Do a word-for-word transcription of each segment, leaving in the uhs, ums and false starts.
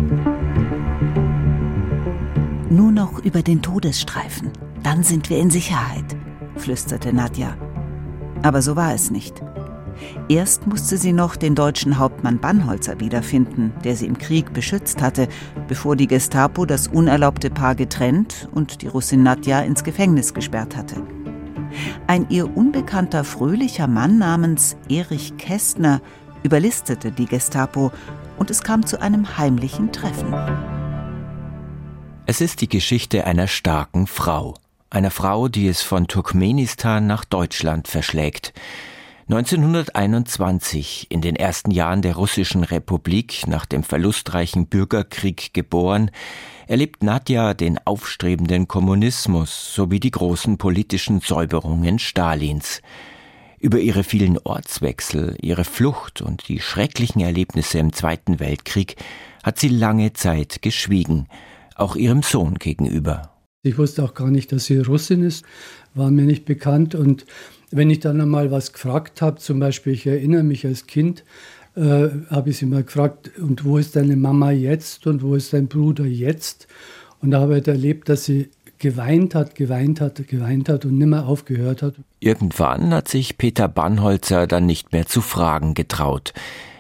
Nur noch über den Todesstreifen, dann sind wir in Sicherheit, flüsterte Nadja. Aber so war es nicht. Erst musste sie noch den deutschen Hauptmann Bannholzer wiederfinden, der sie im Krieg beschützt hatte, bevor die Gestapo das unerlaubte Paar getrennt und die Russin Nadja ins Gefängnis gesperrt hatte. Ein ihr unbekannter, fröhlicher Mann namens Erich Kästner überlistete die Gestapo und es kam zu einem heimlichen Treffen. Es ist die Geschichte einer starken Frau. Einer Frau, die es von Turkmenistan nach Deutschland verschlägt. neunzehnhunderteinundzwanzig, in den ersten Jahren der Russischen Republik, nach dem verlustreichen Bürgerkrieg geboren, erlebt Nadja den aufstrebenden Kommunismus sowie die großen politischen Säuberungen Stalins. Über ihre vielen Ortswechsel, ihre Flucht und die schrecklichen Erlebnisse im Zweiten Weltkrieg hat sie lange Zeit geschwiegen, auch ihrem Sohn gegenüber. Ich wusste auch gar nicht, dass sie Russin ist, war mir nicht bekannt. Und wenn ich dann einmal was gefragt habe, zum Beispiel, ich erinnere mich als Kind, äh, habe ich sie mal gefragt, und wo ist deine Mama jetzt und wo ist dein Bruder jetzt? Und da habe ich erlebt, dass sie geweint hat, geweint hat, geweint hat und nimmer aufgehört hat. Irgendwann hat sich Peter Bannholzer dann nicht mehr zu fragen getraut.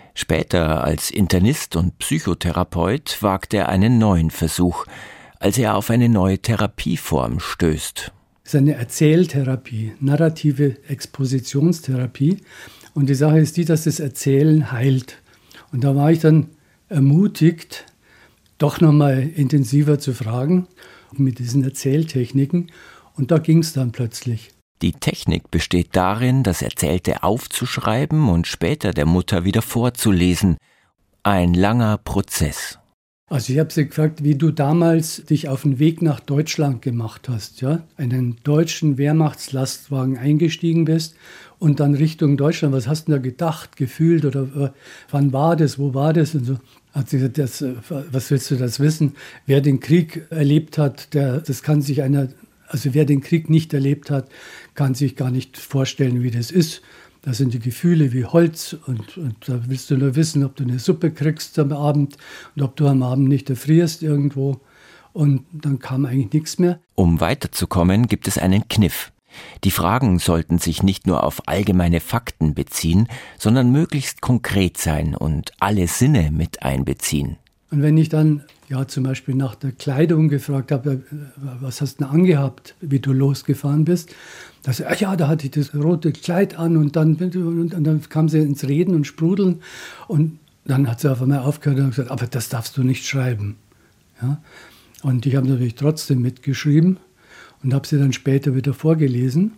Später als Internist und Psychotherapeut wagt er einen neuen Versuch, als er auf eine neue Therapieform stößt. Das ist eine Erzähltherapie, narrative Expositionstherapie. Und die Sache ist die, dass das Erzählen heilt. Und da war ich dann ermutigt, doch nochmal intensiver zu fragen mit diesen Erzähltechniken. Und da ging es dann plötzlich. Die Technik besteht darin, das Erzählte aufzuschreiben und später der Mutter wieder vorzulesen. Ein langer Prozess. Also ich habe sie gefragt, wie du damals dich auf den Weg nach Deutschland gemacht hast, ja, einen deutschen Wehrmachtslastwagen eingestiegen bist und dann Richtung Deutschland. Was hast du da gedacht, gefühlt oder äh, wann war das, wo war das und so? Hat sie gesagt, das, äh, was willst du das wissen? Wer den Krieg erlebt hat, der, das kann sich einer, also wer den Krieg nicht erlebt hat, kann sich gar nicht vorstellen, wie das ist. Das sind die Gefühle wie Holz und, und da willst du nur wissen, ob du eine Suppe kriegst am Abend und ob du am Abend nicht erfrierst irgendwo. Und dann kam eigentlich nichts mehr. Um weiterzukommen, gibt es einen Kniff. Die Fragen sollten sich nicht nur auf allgemeine Fakten beziehen, sondern möglichst konkret sein und alle Sinne mit einbeziehen. Und wenn ich dann ja zum Beispiel nach der Kleidung gefragt habe, was hast du denn angehabt, wie du losgefahren bist, da sagte ich, ja, da hatte ich das rote Kleid an und dann, und dann kam sie ins Reden und Sprudeln und dann hat sie auf einmal aufgehört und gesagt, aber das darfst du nicht schreiben. Ja? Und ich habe natürlich trotzdem mitgeschrieben und habe sie dann später wieder vorgelesen.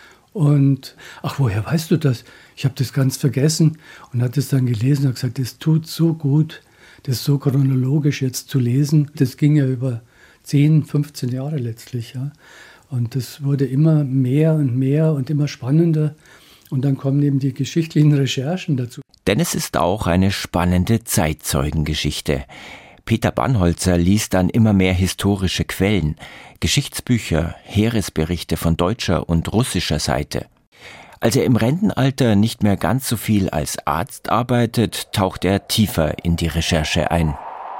Und, ach, woher weißt du das? Ich habe das ganz vergessen und hat es dann gelesen und gesagt, das tut so gut, das so chronologisch jetzt zu lesen. Das ging ja über zehn, fünfzehn Jahre letztlich. Ja. Und das wurde immer mehr und mehr und immer spannender. Und dann kommen eben die geschichtlichen Recherchen dazu. Denn es ist auch eine spannende Zeitzeugengeschichte. Peter Bannholzer liest dann immer mehr historische Quellen, Geschichtsbücher, Heeresberichte von deutscher und russischer Seite. Als er im Rentenalter nicht mehr ganz so viel als Arzt arbeitet, taucht er tiefer in die Recherche ein.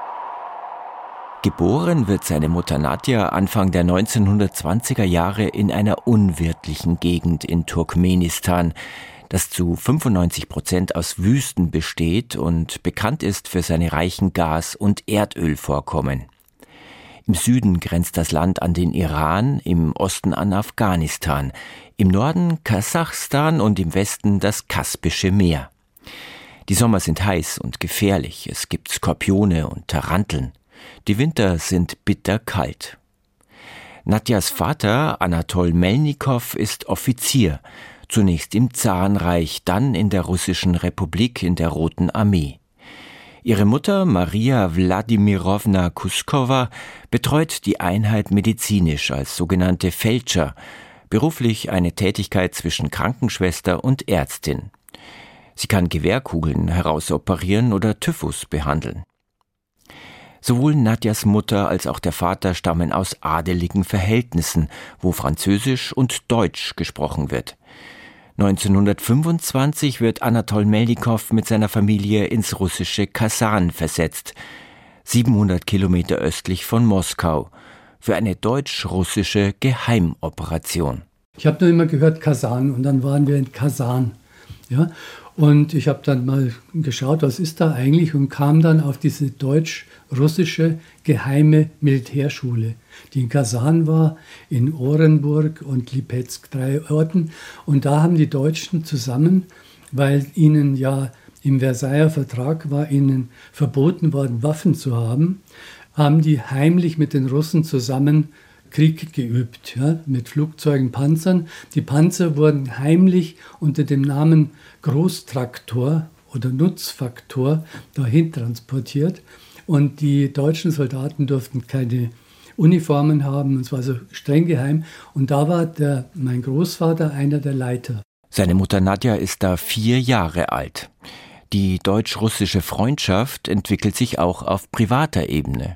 Geboren wird seine Mutter Nadja Anfang der neunzehnhundertzwanziger Jahre in einer unwirtlichen Gegend in Turkmenistan, das zu fünfundneunzig Prozent aus Wüsten besteht und bekannt ist für seine reichen Gas- und Erdölvorkommen. Im Süden grenzt das Land an den Iran, im Osten an Afghanistan, im Norden Kasachstan und im Westen das Kaspische Meer. Die Sommer sind heiß und gefährlich, es gibt Skorpione und Taranteln. Die Winter sind bitterkalt. Nadjas Vater, Anatol Melnikow, ist Offizier, zunächst im Zarenreich, dann in der Russischen Republik in der Roten Armee. Ihre Mutter, Maria Wladimirowna Kuskowa, betreut die Einheit medizinisch als sogenannte Feldscher, beruflich eine Tätigkeit zwischen Krankenschwester und Ärztin. Sie kann Gewehrkugeln herausoperieren oder Typhus behandeln. Sowohl Nadjas Mutter als auch der Vater stammen aus adeligen Verhältnissen, wo Französisch und Deutsch gesprochen wird. neunzehnhundertfünfundzwanzig wird Anatol Melnikow mit seiner Familie ins russische Kasan versetzt. siebenhundert Kilometer östlich von Moskau, für eine deutsch-russische Geheimoperation. Ich habe nur immer gehört Kasan und dann waren wir in Kasan. Ja? Und ich habe dann mal geschaut, was ist da eigentlich, und kam dann auf diese deutsch-russische geheime Militärschule, die in Kasan war, in Orenburg und Lipezk, drei Orten. Und da haben die Deutschen zusammen, weil ihnen ja im Versailler Vertrag war ihnen verboten worden, Waffen zu haben, haben die heimlich mit den Russen zusammen Krieg geübt, ja, mit Flugzeugen, Panzern. Die Panzer wurden heimlich unter dem Namen Großtraktor oder Nutzfaktor dahin transportiert. Und die deutschen Soldaten durften keine Uniformen haben. Es war so streng geheim. Und da war der, mein Großvater einer der Leiter. Seine Mutter Nadja ist da vier Jahre alt. Die deutsch-russische Freundschaft entwickelt sich auch auf privater Ebene.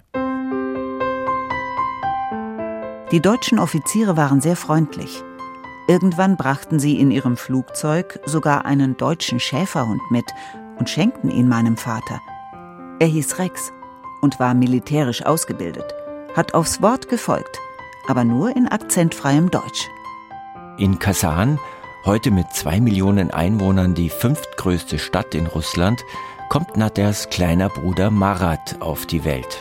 Die deutschen Offiziere waren sehr freundlich. Irgendwann brachten sie in ihrem Flugzeug sogar einen deutschen Schäferhund mit und schenkten ihn meinem Vater. Er hieß Rex und war militärisch ausgebildet, hat aufs Wort gefolgt, aber nur in akzentfreiem Deutsch. In Kasan, heute mit zwei Millionen Einwohnern die fünftgrößte Stadt in Russland, kommt Nadjas kleiner Bruder Marat auf die Welt.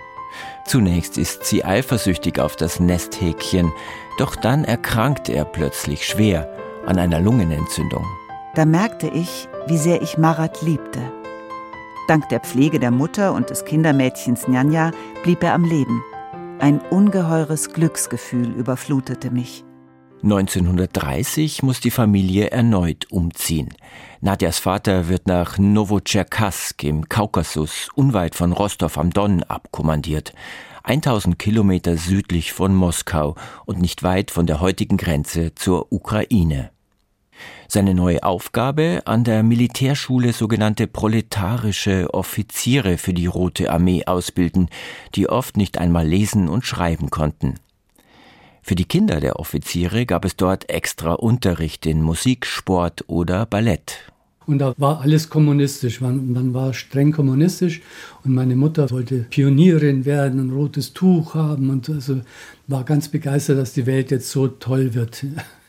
Zunächst ist sie eifersüchtig auf das Nesthäkchen, doch dann erkrankt er plötzlich schwer an einer Lungenentzündung. Da merkte ich, wie sehr ich Marat liebte. Dank der Pflege der Mutter und des Kindermädchens Njanja blieb er am Leben. Ein ungeheures Glücksgefühl überflutete mich. neunzehnhundertdreißig muss die Familie erneut umziehen. Nadjas Vater wird nach Nowotscherkassk im Kaukasus, unweit von Rostow am Don, abkommandiert. tausend Kilometer südlich von Moskau und nicht weit von der heutigen Grenze zur Ukraine. Seine neue Aufgabe, an der Militärschule sogenannte proletarische Offiziere für die Rote Armee ausbilden, die oft nicht einmal lesen und schreiben konnten. Für die Kinder der Offiziere gab es dort extra Unterricht in Musik, Sport oder Ballett. Und da war alles kommunistisch, man, man war streng kommunistisch und meine Mutter wollte Pionierin werden, ein rotes Tuch haben und also war ganz begeistert, dass die Welt jetzt so toll wird.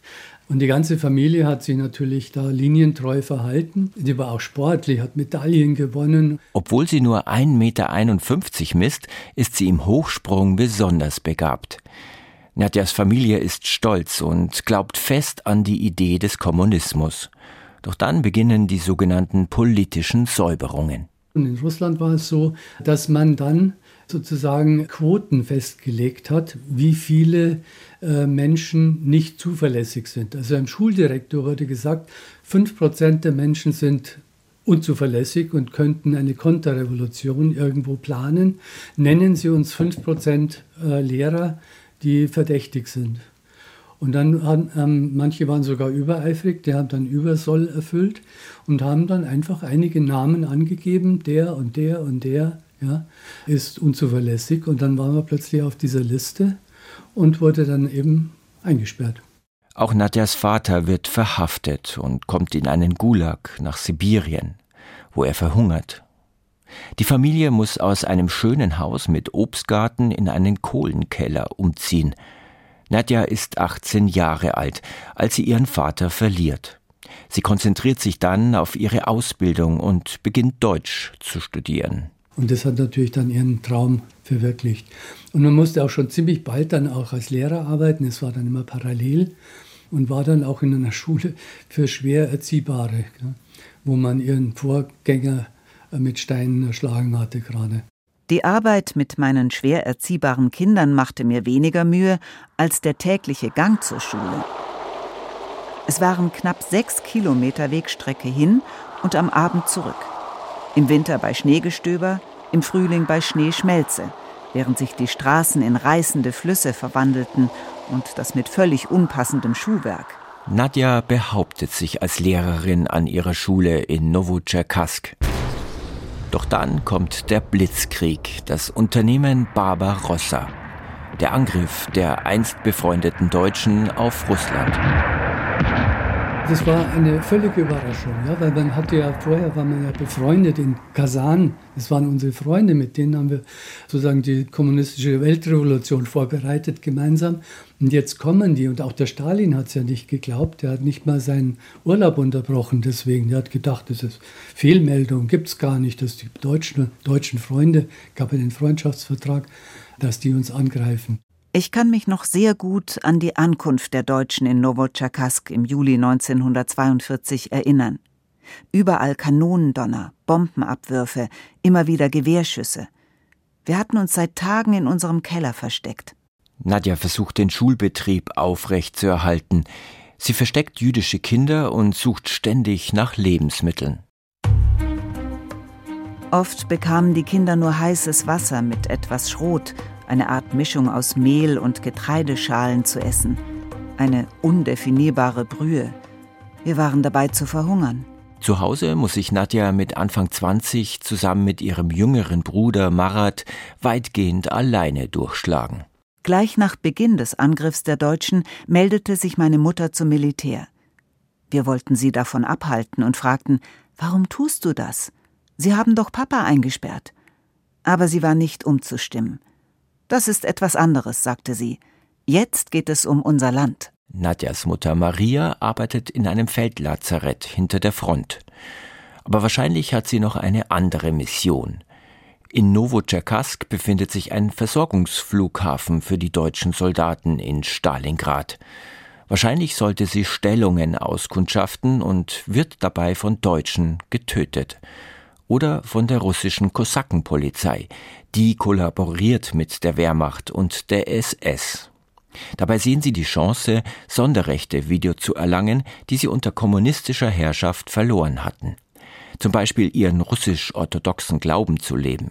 Und die ganze Familie hat sich natürlich da linientreu verhalten. Die war auch sportlich, hat Medaillen gewonnen. Obwohl sie nur ein Meter einundfünfzig misst, ist sie im Hochsprung besonders begabt. Nadjas Familie ist stolz und glaubt fest an die Idee des Kommunismus. Doch dann beginnen die sogenannten politischen Säuberungen. Und in Russland war es so, dass man dann sozusagen Quoten festgelegt hat, wie viele äh, Menschen nicht zuverlässig sind. Also einem Schuldirektor wurde gesagt, fünf Prozent der Menschen sind unzuverlässig und könnten eine Konterrevolution irgendwo planen. Nennen Sie uns fünf Prozent äh, Lehrer, die verdächtig sind. Und dann haben ähm, manche waren sogar übereifrig, die haben dann Übersoll erfüllt und haben dann einfach einige Namen angegeben, der und der und der ja, ist unzuverlässig. Und dann waren wir plötzlich auf dieser Liste und wurde dann eben eingesperrt. Auch Nadjas Vater wird verhaftet und kommt in einen Gulag nach Sibirien, wo er verhungert. Die Familie muss aus einem schönen Haus mit Obstgarten in einen Kohlenkeller umziehen. Nadja ist achtzehn Jahre alt, als sie ihren Vater verliert. Sie konzentriert sich dann auf ihre Ausbildung und beginnt Deutsch zu studieren. Und das hat natürlich dann ihren Traum verwirklicht. Und man musste auch schon ziemlich bald dann auch als Lehrer arbeiten. Es war dann immer parallel und war dann auch in einer Schule für schwer Erziehbare, wo man ihren Vorgänger mit Steinen erschlagen hatte gerade. Die Arbeit mit meinen schwer erziehbaren Kindern machte mir weniger Mühe als der tägliche Gang zur Schule. Es waren knapp sechs Kilometer Wegstrecke hin und am Abend zurück. Im Winter bei Schneegestöber, im Frühling bei Schneeschmelze, während sich die Straßen in reißende Flüsse verwandelten und das mit völlig unpassendem Schuhwerk. Nadja behauptet sich als Lehrerin an ihrer Schule in Nowotscherkassk. Doch dann kommt der Blitzkrieg, das Unternehmen Barbarossa, der Angriff der einst befreundeten Deutschen auf Russland. Das war eine völlige Überraschung, ja, weil man hatte ja vorher, war man ja befreundet in Kasan. Das waren unsere Freunde, mit denen haben wir sozusagen die kommunistische Weltrevolution vorbereitet gemeinsam. Und jetzt kommen die, und auch der Stalin hat es ja nicht geglaubt, der hat nicht mal seinen Urlaub unterbrochen deswegen. Der hat gedacht, das ist Fehlmeldung, gibt es gar nicht, dass die deutschen, deutschen Freunde, gab ja den Freundschaftsvertrag, dass die uns angreifen. Ich kann mich noch sehr gut an die Ankunft der Deutschen in Nowotcherkassk im Juli neunzehnhundertzweiundvierzig erinnern. Überall Kanonendonner, Bombenabwürfe, immer wieder Gewehrschüsse. Wir hatten uns seit Tagen in unserem Keller versteckt. Nadja versucht, den Schulbetrieb aufrechtzuerhalten. Sie versteckt jüdische Kinder und sucht ständig nach Lebensmitteln. Oft bekamen die Kinder nur heißes Wasser mit etwas Schrot, eine Art Mischung aus Mehl und Getreideschalen zu essen. Eine undefinierbare Brühe. Wir waren dabei zu verhungern. Zu Hause muss sich Nadja mit Anfang zwanzig zusammen mit ihrem jüngeren Bruder Marat weitgehend alleine durchschlagen. Gleich nach Beginn des Angriffs der Deutschen meldete sich meine Mutter zum Militär. Wir wollten sie davon abhalten und fragten, warum tust du das? Sie haben doch Papa eingesperrt. Aber sie war nicht umzustimmen. Das ist etwas anderes, sagte sie. Jetzt geht es um unser Land. Nadjas Mutter Maria arbeitet in einem Feldlazarett hinter der Front. Aber wahrscheinlich hat sie noch eine andere Mission. In Nowotcherkassk befindet sich ein Versorgungsflughafen für die deutschen Soldaten in Stalingrad. Wahrscheinlich sollte sie Stellungen auskundschaften und wird dabei von Deutschen getötet. Oder von der russischen Kosakenpolizei. Die kollaboriert mit der Wehrmacht und der S S. Dabei sehen sie die Chance, Sonderrechte wieder zu erlangen, die sie unter kommunistischer Herrschaft verloren hatten. Zum Beispiel ihren russisch-orthodoxen Glauben zu leben.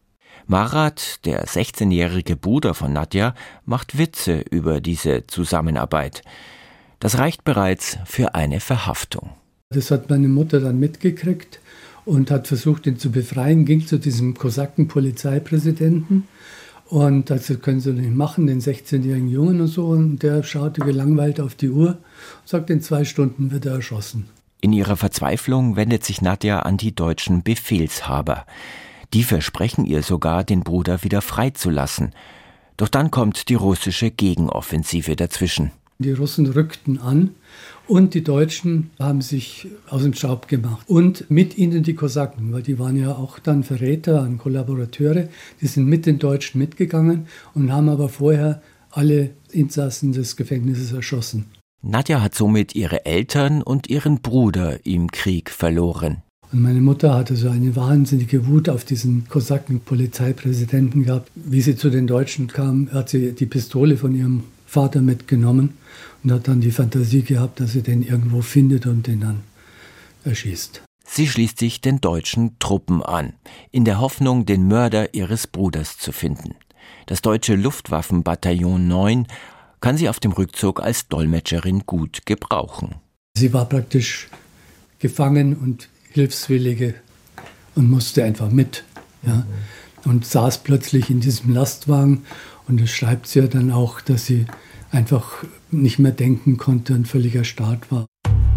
Marat, der sechzehnjährige Bruder von Nadja, macht Witze über diese Zusammenarbeit. Das reicht bereits für eine Verhaftung. Das hat meine Mutter dann mitgekriegt und hat versucht, ihn zu befreien, ging zu diesem Kosaken-Polizeipräsidenten und das können Sie nicht machen, den sechzehnjährigen Jungen und so. Und der schaute gelangweilt auf die Uhr und sagt, in zwei Stunden wird er erschossen. In ihrer Verzweiflung wendet sich Nadja an die deutschen Befehlshaber. Die versprechen ihr sogar, den Bruder wieder freizulassen. Doch dann kommt die russische Gegenoffensive dazwischen. Die Russen rückten an und die Deutschen haben sich aus dem Staub gemacht. Und mit ihnen die Kosaken, weil die waren ja auch dann Verräter und Kollaborateure. Die sind mit den Deutschen mitgegangen und haben aber vorher alle Insassen des Gefängnisses erschossen. Nadja hat somit ihre Eltern und ihren Bruder im Krieg verloren. Und meine Mutter hatte so eine wahnsinnige Wut auf diesen Kosaken-Polizeipräsidenten gehabt. Wie sie zu den Deutschen kam, hat sie die Pistole von ihrem Vater mitgenommen und hat dann die Fantasie gehabt, dass sie den irgendwo findet und den dann erschießt. Sie schließt sich den deutschen Truppen an, in der Hoffnung, den Mörder ihres Bruders zu finden. Das deutsche Luftwaffenbataillon neun kann sie auf dem Rückzug als Dolmetscherin gut gebrauchen. Sie war praktisch gefangen und hilfswillige und musste einfach mit. Ja, und saß plötzlich in diesem Lastwagen. Und das schreibt sie ja dann auch, dass sie einfach nicht mehr denken konnte und völlig erstarrt war.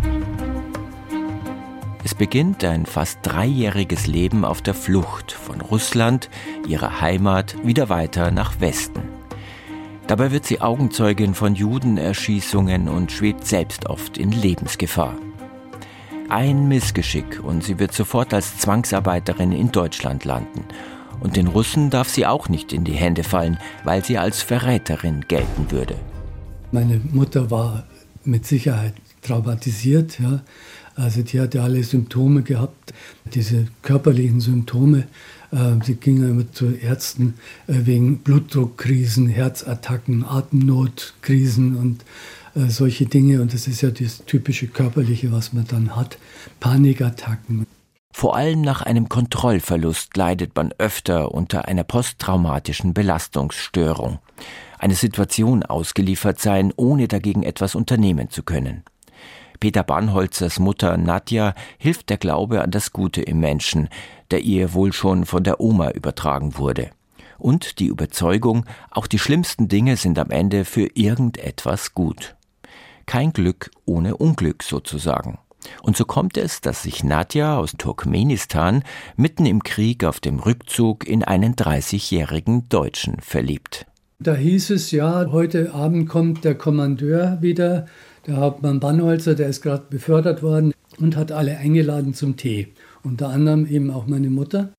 Es beginnt ein fast dreijähriges Leben auf der Flucht von Russland, ihrer Heimat, wieder weiter nach Westen. Dabei wird sie Augenzeugin von Judenerschießungen und schwebt selbst oft in Lebensgefahr. Ein Missgeschick und sie wird sofort als Zwangsarbeiterin in Deutschland landen. Und den Russen darf sie auch nicht in die Hände fallen, weil sie als Verräterin gelten würde. Meine Mutter war mit Sicherheit traumatisiert. Ja. Also die hatte alle Symptome gehabt, diese körperlichen Symptome. Äh, sie ging immer zu Ärzten äh, wegen Blutdruckkrisen, Herzattacken, Atemnotkrisen und äh, solche Dinge. Und das ist ja das typische Körperliche, was man dann hat, Panikattacken. Vor allem nach einem Kontrollverlust leidet man öfter unter einer posttraumatischen Belastungsstörung. Eine Situation ausgeliefert sein, ohne dagegen etwas unternehmen zu können. Peter Bannholzers Mutter Nadja hilft der Glaube an das Gute im Menschen, der ihr wohl schon von der Oma übertragen wurde. Und die Überzeugung, auch die schlimmsten Dinge sind am Ende für irgendetwas gut. Kein Glück ohne Unglück sozusagen. Und so kommt es, dass sich Nadja aus Turkmenistan mitten im Krieg auf dem Rückzug in einen dreißigjährigen Deutschen verliebt. Da hieß es, ja, heute Abend kommt der Kommandeur wieder, der Hauptmann Bannholzer, der ist gerade befördert worden und hat alle eingeladen zum Tee. Unter anderem eben auch meine Mutter.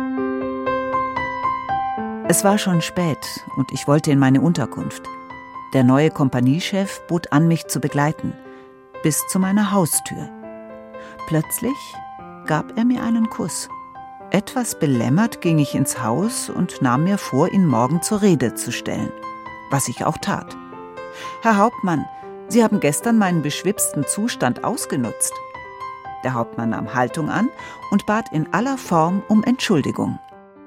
Es war schon spät und ich wollte in meine Unterkunft. Der neue Kompaniechef bot an, mich zu begleiten, bis zu meiner Haustür. Plötzlich gab er mir einen Kuss. Etwas belämmert ging ich ins Haus und nahm mir vor, ihn morgen zur Rede zu stellen, was ich auch tat. »Herr Hauptmann, Sie haben gestern meinen beschwipsten Zustand ausgenutzt.« Der Hauptmann nahm Haltung an und bat in aller Form um Entschuldigung.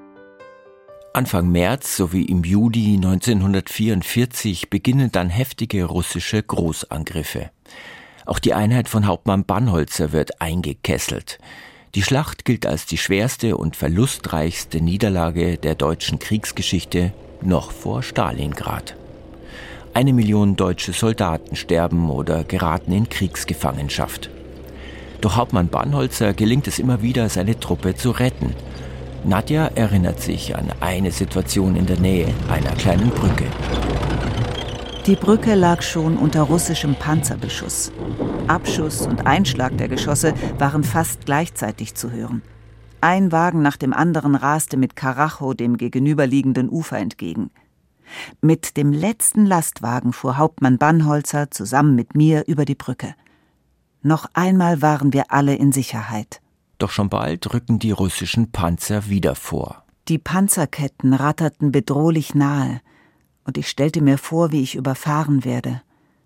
Anfang März sowie im Juli neunzehnhundertvierundvierzig beginnen dann heftige russische Großangriffe. Auch die Einheit von Hauptmann Bannholzer wird eingekesselt. Die Schlacht gilt als die schwerste und verlustreichste Niederlage der deutschen Kriegsgeschichte, noch vor Stalingrad. Eine Million deutsche Soldaten sterben oder geraten in Kriegsgefangenschaft. Doch Hauptmann Bannholzer gelingt es immer wieder, seine Truppe zu retten. Nadja erinnert sich an eine Situation in der Nähe einer kleinen Brücke. Die Brücke lag schon unter russischem Panzerbeschuss. Abschuss und Einschlag der Geschosse waren fast gleichzeitig zu hören. Ein Wagen nach dem anderen raste mit Karacho dem gegenüberliegenden Ufer entgegen. Mit dem letzten Lastwagen fuhr Hauptmann Bannholzer zusammen mit mir über die Brücke. Noch einmal waren wir alle in Sicherheit. Doch schon bald rücken die russischen Panzer wieder vor. Die Panzerketten ratterten bedrohlich nahe, und ich stellte mir vor, wie ich überfahren werde.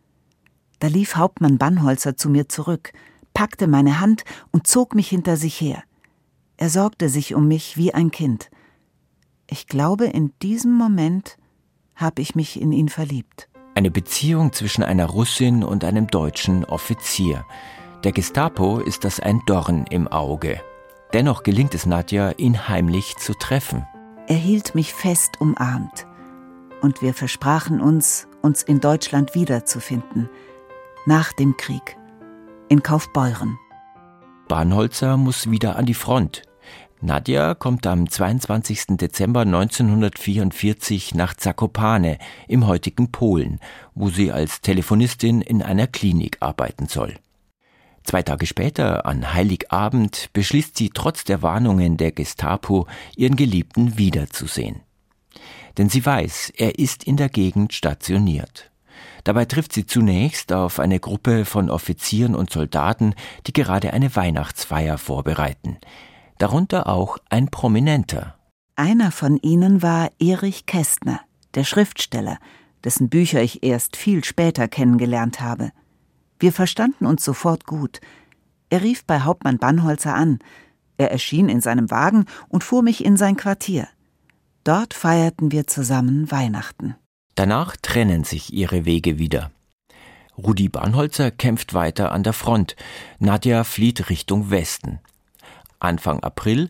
Da lief Hauptmann Bannholzer zu mir zurück, packte meine Hand und zog mich hinter sich her. Er sorgte sich um mich wie ein Kind. Ich glaube, in diesem Moment habe ich mich in ihn verliebt. Eine Beziehung zwischen einer Russin und einem deutschen Offizier. Der Gestapo ist das ein Dorn im Auge. Dennoch gelingt es Nadja, ihn heimlich zu treffen. Er hielt mich fest umarmt. Und wir versprachen uns, uns in Deutschland wiederzufinden. Nach dem Krieg. In Kaufbeuren. Bannholzer muss wieder an die Front. Nadja kommt am zweiundzwanzigsten Dezember neunzehnhundertvierundvierzig nach Zakopane im heutigen Polen, wo sie als Telefonistin in einer Klinik arbeiten soll. Zwei Tage später, an Heiligabend, beschließt sie trotz der Warnungen der Gestapo, ihren Geliebten wiederzusehen. Denn sie weiß, er ist in der Gegend stationiert. Dabei trifft sie zunächst auf eine Gruppe von Offizieren und Soldaten, die gerade eine Weihnachtsfeier vorbereiten. Darunter auch ein Prominenter. Einer von ihnen war Erich Kästner, der Schriftsteller, dessen Bücher ich erst viel später kennengelernt habe. Wir verstanden uns sofort gut. Er rief bei Hauptmann Bannholzer an. Er erschien in seinem Wagen und fuhr mich in sein Quartier. Dort feierten wir zusammen Weihnachten. Danach trennen sich ihre Wege wieder. Rudi Bannholzer kämpft weiter an der Front. Nadja flieht Richtung Westen. Anfang April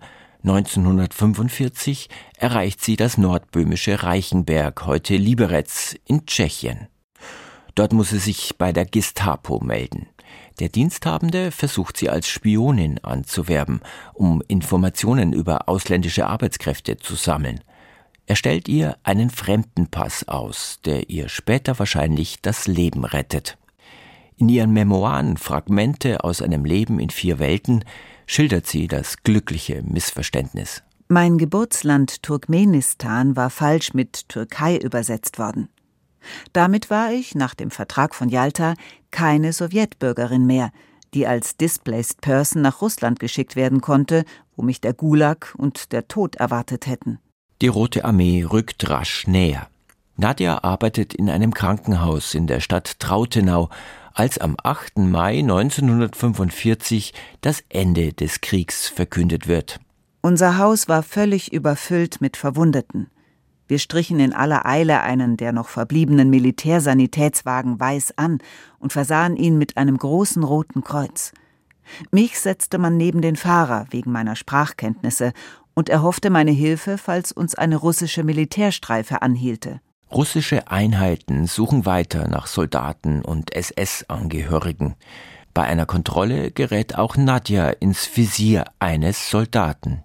neunzehnhundertfünfundvierzig erreicht sie das nordböhmische Reichenberg, heute Liberec, in Tschechien. Dort muss sie sich bei der Gestapo melden. Der Diensthabende versucht sie als Spionin anzuwerben, um Informationen über ausländische Arbeitskräfte zu sammeln. Er stellt ihr einen Fremdenpass aus, der ihr später wahrscheinlich das Leben rettet. In ihren Memoiren Fragmente aus einem Leben in vier Welten schildert sie das glückliche Missverständnis. Mein Geburtsland Turkmenistan war falsch mit Türkei übersetzt worden. Damit war ich, nach dem Vertrag von Jalta, keine Sowjetbürgerin mehr, die als Displaced Person nach Russland geschickt werden konnte, wo mich der Gulag und der Tod erwartet hätten. Die Rote Armee rückt rasch näher. Nadja arbeitet in einem Krankenhaus in der Stadt Trautenau, als am achten Mai neunzehnhundertfünfundvierzig das Ende des Kriegs verkündet wird. Unser Haus war völlig überfüllt mit Verwundeten. Wir strichen in aller Eile einen der noch verbliebenen Militärsanitätswagen weiß an und versahen ihn mit einem großen roten Kreuz. Mich setzte man neben den Fahrer wegen meiner Sprachkenntnisse und erhoffte meine Hilfe, falls uns eine russische Militärstreife anhielte. Russische Einheiten suchen weiter nach Soldaten und S S-Angehörigen. Bei einer Kontrolle gerät auch Nadja ins Visier eines Soldaten.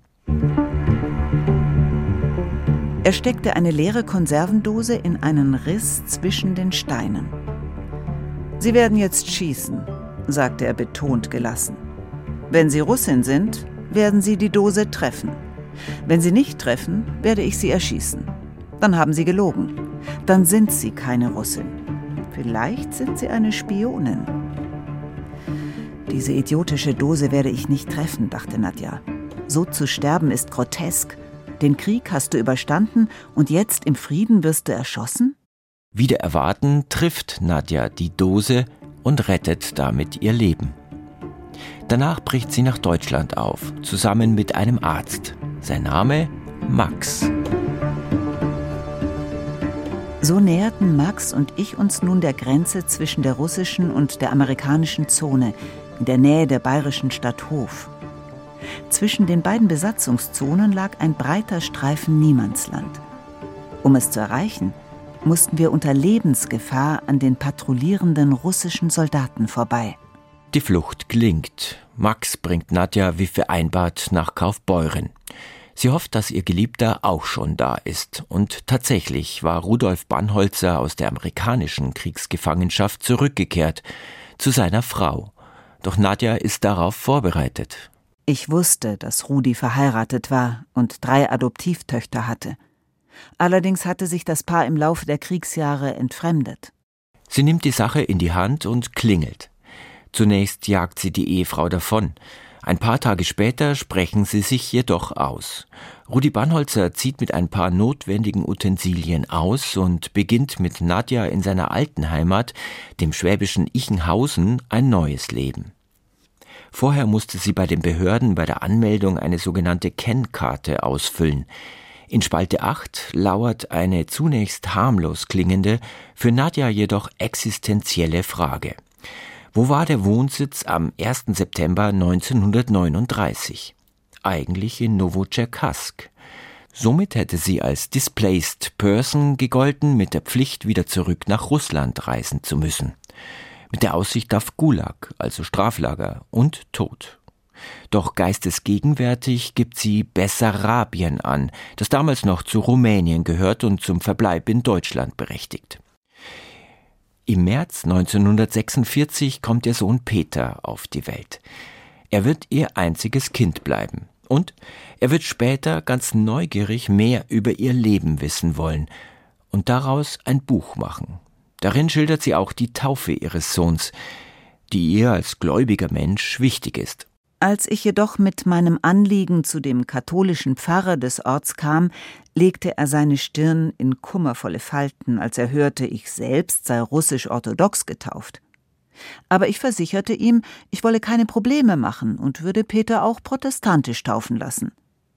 Er steckte eine leere Konservendose in einen Riss zwischen den Steinen. »Sie werden jetzt schießen«, sagte er betont gelassen. »Wenn Sie Russin sind, werden Sie die Dose treffen. Wenn Sie nicht treffen, werde ich Sie erschießen. Dann haben Sie gelogen. Dann sind Sie keine Russin. Vielleicht sind Sie eine Spionin.« »Diese idiotische Dose werde ich nicht treffen«, dachte Nadja. »So zu sterben ist grotesk. Den Krieg hast du überstanden und jetzt im Frieden wirst du erschossen?« Wider Erwarten trifft Nadja die Dose und rettet damit ihr Leben. Danach bricht sie nach Deutschland auf, zusammen mit einem Arzt. Sein Name Max. So näherten Max und ich uns nun der Grenze zwischen der russischen und der amerikanischen Zone, in der Nähe der bayerischen Stadt Hof. Zwischen den beiden Besatzungszonen lag ein breiter Streifen Niemandsland. Um es zu erreichen, mussten wir unter Lebensgefahr an den patrouillierenden russischen Soldaten vorbei. Die Flucht gelingt. Max bringt Nadja wie vereinbart nach Kaufbeuren. Sie hofft, dass ihr Geliebter auch schon da ist. Und tatsächlich war Rudolf Bannholzer aus der amerikanischen Kriegsgefangenschaft zurückgekehrt zu seiner Frau. Doch Nadja ist darauf vorbereitet. Ich wusste, dass Rudi verheiratet war und drei Adoptivtöchter hatte. Allerdings hatte sich das Paar im Laufe der Kriegsjahre entfremdet. Sie nimmt die Sache in die Hand und klingelt. Zunächst jagt sie die Ehefrau davon. Ein paar Tage später sprechen sie sich jedoch aus. Rudi Bannholzer zieht mit ein paar notwendigen Utensilien aus und beginnt mit Nadja in seiner alten Heimat, dem schwäbischen Ichenhausen, ein neues Leben. Vorher musste sie bei den Behörden bei der Anmeldung eine sogenannte Kennkarte ausfüllen. In Spalte acht lauert eine zunächst harmlos klingende, für Nadja jedoch existenzielle Frage. Wo war der Wohnsitz am ersten September neunzehnhundertneununddreißig? Eigentlich in Nowotscherkassk. Somit hätte sie als Displaced Person gegolten, mit der Pflicht, wieder zurück nach Russland reisen zu müssen. Mit der Aussicht auf Gulag, also Straflager und Tod. Doch geistesgegenwärtig gibt sie Bessarabien an, das damals noch zu Rumänien gehört und zum Verbleib in Deutschland berechtigt. Im März neunzehnhundertsechsundvierzig kommt ihr Sohn Peter auf die Welt. Er wird ihr einziges Kind bleiben. Und er wird später ganz neugierig mehr über ihr Leben wissen wollen und daraus ein Buch machen. Darin schildert sie auch die Taufe ihres Sohns, die ihr als gläubiger Mensch wichtig ist. Als ich jedoch mit meinem Anliegen zu dem katholischen Pfarrer des Orts kam, legte er seine Stirn in kummervolle Falten, als er hörte, ich selbst sei russisch-orthodox getauft. Aber ich versicherte ihm, ich wolle keine Probleme machen und würde Peter auch protestantisch taufen lassen.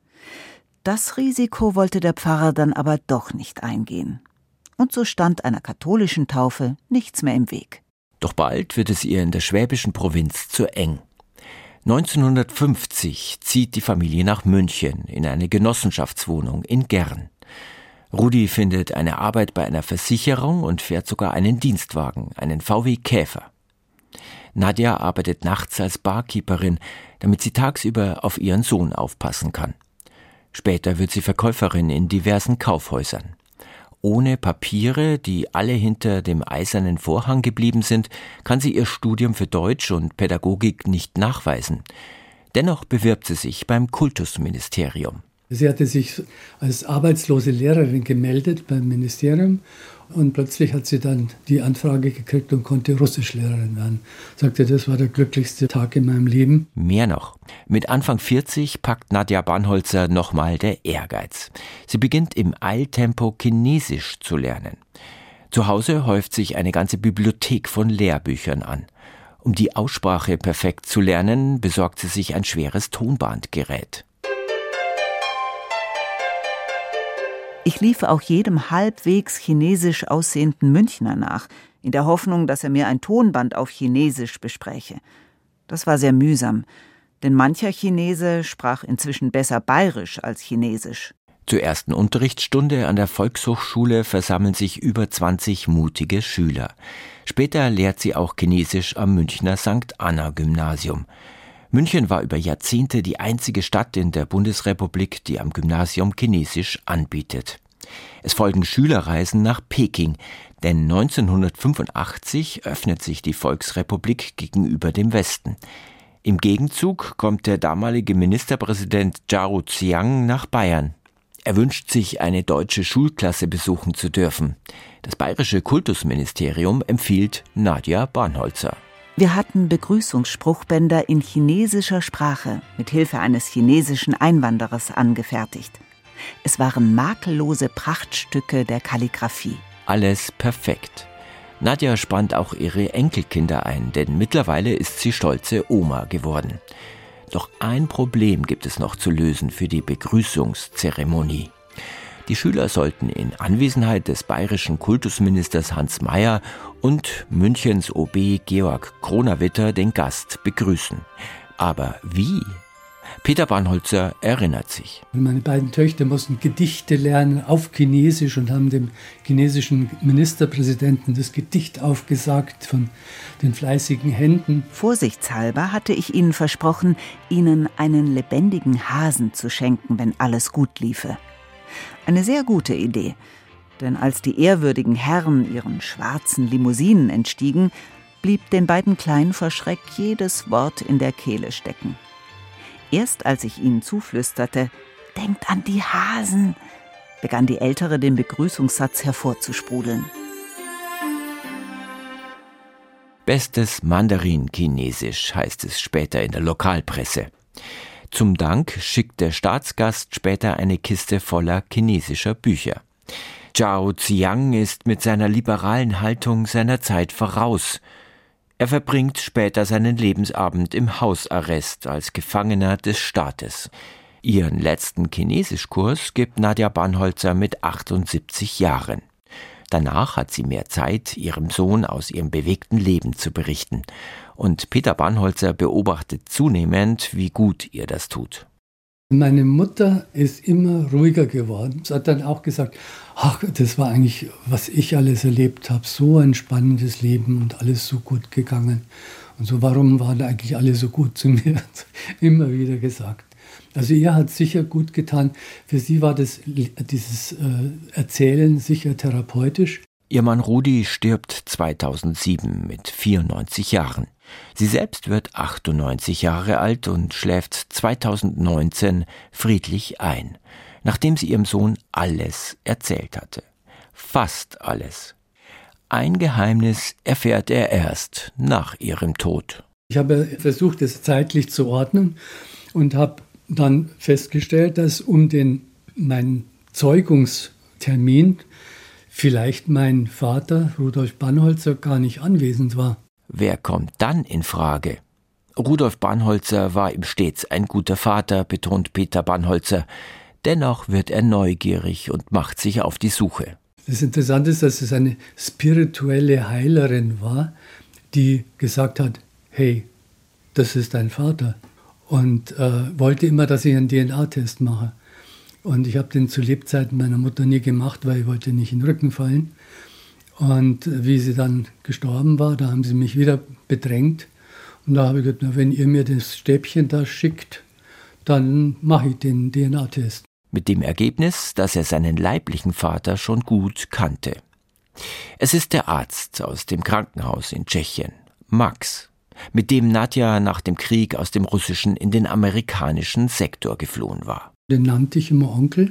Das Risiko wollte der Pfarrer dann aber doch nicht eingehen. Und so stand einer katholischen Taufe nichts mehr im Weg. Doch bald wird es ihr in der schwäbischen Provinz zu eng. neunzehnhundertfünfzig zieht die Familie nach München in eine Genossenschaftswohnung in Gern. Rudi findet eine Arbeit bei einer Versicherung und fährt sogar einen Dienstwagen, einen V W Käfer. Nadja arbeitet nachts als Barkeeperin, damit sie tagsüber auf ihren Sohn aufpassen kann. Später wird sie Verkäuferin in diversen Kaufhäusern. Ohne Papiere, die alle hinter dem eisernen Vorhang geblieben sind, kann sie ihr Studium für Deutsch und Pädagogik nicht nachweisen. Dennoch bewirbt sie sich beim Kultusministerium. Sie hatte sich als arbeitslose Lehrerin gemeldet beim Ministerium und plötzlich hat sie dann die Anfrage gekriegt und konnte Russischlehrerin werden. Sagte, das war der glücklichste Tag in meinem Leben. Mehr noch. Mit Anfang vierzig packt Nadja Bannholzer nochmal der Ehrgeiz. Sie beginnt im Eiltempo Chinesisch zu lernen. Zu Hause häuft sich eine ganze Bibliothek von Lehrbüchern an. Um die Aussprache perfekt zu lernen, besorgt sie sich ein schweres Tonbandgerät. Ich lief auch jedem halbwegs chinesisch aussehenden Münchner nach, in der Hoffnung, dass er mir ein Tonband auf Chinesisch bespräche. Das war sehr mühsam, denn mancher Chinese sprach inzwischen besser Bayerisch als Chinesisch. Zur ersten Unterrichtsstunde an der Volkshochschule versammeln sich über zwanzig mutige Schüler. Später lehrt sie auch Chinesisch am Münchner Sankt Anna Gymnasium. München war über Jahrzehnte die einzige Stadt in der Bundesrepublik, die am Gymnasium Chinesisch anbietet. Es folgen Schülerreisen nach Peking, denn neunzehnhundertfünfundachtzig öffnet sich die Volksrepublik gegenüber dem Westen. Im Gegenzug kommt der damalige Ministerpräsident Zhao Ziyang nach Bayern. Er wünscht sich, eine deutsche Schulklasse besuchen zu dürfen. Das bayerische Kultusministerium empfiehlt Nadja Barnholzer. Wir hatten Begrüßungsspruchbänder in chinesischer Sprache mit Hilfe eines chinesischen Einwanderers angefertigt. Es waren makellose Prachtstücke der Kalligraphie. Alles perfekt. Nadja spannt auch ihre Enkelkinder ein, denn mittlerweile ist sie stolze Oma geworden. Doch ein Problem gibt es noch zu lösen für die Begrüßungszeremonie. Die Schüler sollten in Anwesenheit des bayerischen Kultusministers Hans Mayer und Münchens O B Georg Kronawitter den Gast begrüßen. Aber wie? Peter Barnholzer erinnert sich. Meine beiden Töchter mussten Gedichte lernen auf Chinesisch und haben dem chinesischen Ministerpräsidenten das Gedicht aufgesagt von den fleißigen Händen. Vorsichtshalber hatte ich ihnen versprochen, ihnen einen lebendigen Hasen zu schenken, wenn alles gut liefe. Eine sehr gute Idee, denn als die ehrwürdigen Herren ihren schwarzen Limousinen entstiegen, blieb den beiden Kleinen vor Schreck jedes Wort in der Kehle stecken. Erst als ich ihnen zuflüsterte, »Denkt an die Hasen«, begann die Ältere den Begrüßungssatz hervorzusprudeln. Bestes Mandarin-Chinesisch heißt es später in der Lokalpresse. Zum Dank schickt der Staatsgast später eine Kiste voller chinesischer Bücher. Zhao Ziyang ist mit seiner liberalen Haltung seiner Zeit voraus. Er verbringt später seinen Lebensabend im Hausarrest als Gefangener des Staates. Ihren letzten Chinesischkurs gibt Nadja Barnholzer mit achtundsiebzig Jahren. Danach hat sie mehr Zeit, ihrem Sohn aus ihrem bewegten Leben zu berichten. Und Peter Barnholzer beobachtet zunehmend, wie gut ihr das tut. Meine Mutter ist immer ruhiger geworden. Sie hat dann auch gesagt, ach, das war eigentlich, was ich alles erlebt habe, so ein spannendes Leben und alles so gut gegangen. Und so, warum waren eigentlich alle so gut zu mir? Immer wieder gesagt. Also ihr hat sicher gut getan. Für sie war das, dieses äh, Erzählen sicher therapeutisch. Ihr Mann Rudi stirbt zweitausendsieben mit vierundneunzig Jahren. Sie selbst wird achtundneunzig Jahre alt und schläft zweitausendneunzehn friedlich ein, nachdem sie ihrem Sohn alles erzählt hatte. Fast alles. Ein Geheimnis erfährt er erst nach ihrem Tod. Ich habe versucht, es zeitlich zu ordnen und habe dann festgestellt, dass um den, meinen Zeugungstermin vielleicht mein Vater, Rudolf Barnholzer, gar nicht anwesend war. Wer kommt dann in Frage? Rudolf Barnholzer war ihm stets ein guter Vater, betont Peter Barnholzer. Dennoch wird er neugierig und macht sich auf die Suche. Das Interessante ist, dass es eine spirituelle Heilerin war, die gesagt hat, hey, das ist dein Vater. Und äh, wollte immer, dass ich einen D N A-Test mache. Und ich habe den zu Lebzeiten meiner Mutter nie gemacht, weil ich wollte nicht in den Rücken fallen. Und wie sie dann gestorben war, da haben sie mich wieder bedrängt. Und da habe ich gesagt, na, wenn ihr mir das Stäbchen da schickt, dann mache ich den D N A-Test. Mit dem Ergebnis, dass er seinen leiblichen Vater schon gut kannte. Es ist der Arzt aus dem Krankenhaus in Tschechien, Max, mit dem Nadja nach dem Krieg aus dem russischen in den amerikanischen Sektor geflohen war. Den nannte ich immer Onkel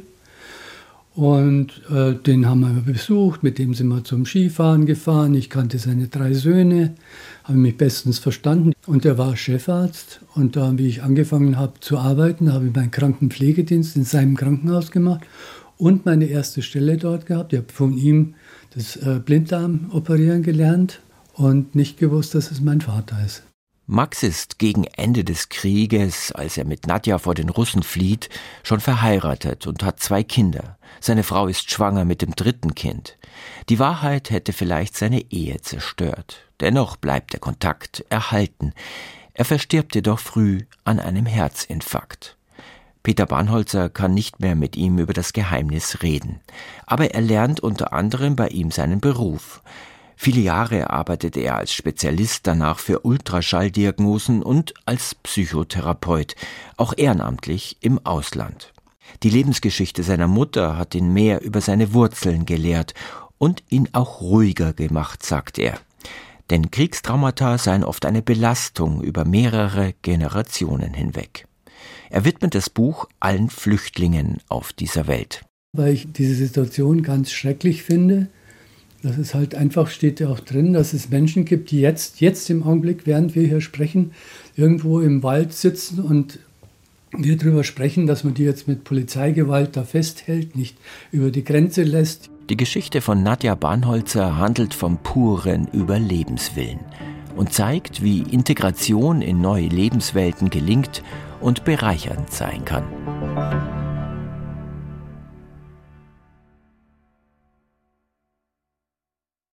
und äh, den haben wir besucht, mit dem sind wir zum Skifahren gefahren. Ich kannte seine drei Söhne, habe mich bestens verstanden und er war Chefarzt und da, wie ich angefangen habe zu arbeiten, habe ich meinen Krankenpflegedienst in seinem Krankenhaus gemacht und meine erste Stelle dort gehabt. Ich habe von ihm das äh, Blinddarm operieren gelernt und nicht gewusst, dass es mein Vater ist. Max ist gegen Ende des Krieges, als er mit Nadja vor den Russen flieht, schon verheiratet und hat zwei Kinder. Seine Frau ist schwanger mit dem dritten Kind. Die Wahrheit hätte vielleicht seine Ehe zerstört. Dennoch bleibt der Kontakt erhalten. Er verstirbt jedoch früh an einem Herzinfarkt. Peter Banholzer kann nicht mehr mit ihm über das Geheimnis reden. Aber er lernt unter anderem bei ihm seinen Beruf. Viele Jahre arbeitete er als Spezialist danach für Ultraschalldiagnosen und als Psychotherapeut, auch ehrenamtlich im Ausland. Die Lebensgeschichte seiner Mutter hat ihn mehr über seine Wurzeln gelehrt und ihn auch ruhiger gemacht, sagt er. Denn Kriegstraumata seien oft eine Belastung über mehrere Generationen hinweg. Er widmet das Buch allen Flüchtlingen auf dieser Welt. Weil ich diese Situation ganz schrecklich finde. Das ist halt einfach, steht ja auch drin, dass es Menschen gibt, die jetzt, jetzt im Augenblick, während wir hier sprechen, irgendwo im Wald sitzen und wir darüber sprechen, dass man die jetzt mit Polizeigewalt da festhält, nicht über die Grenze lässt. Die Geschichte von Nadja Banholzer handelt vom puren Überlebenswillen und zeigt, wie Integration in neue Lebenswelten gelingt und bereichernd sein kann.